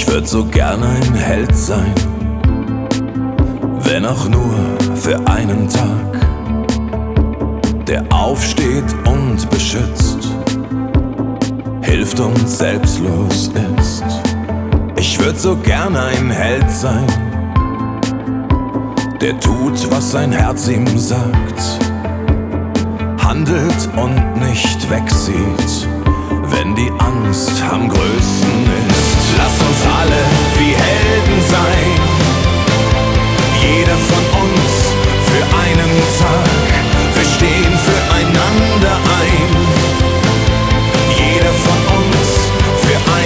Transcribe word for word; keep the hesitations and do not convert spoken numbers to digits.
würd so gern ein Held sein, wenn auch nur für einen Tag, der aufsteht und beschützt, hilft und selbstlos ist. Ich würd so gern ein Held sein, der tut, was sein Herz ihm sagt, handelt und nicht wegsieht, wenn die Angst am größten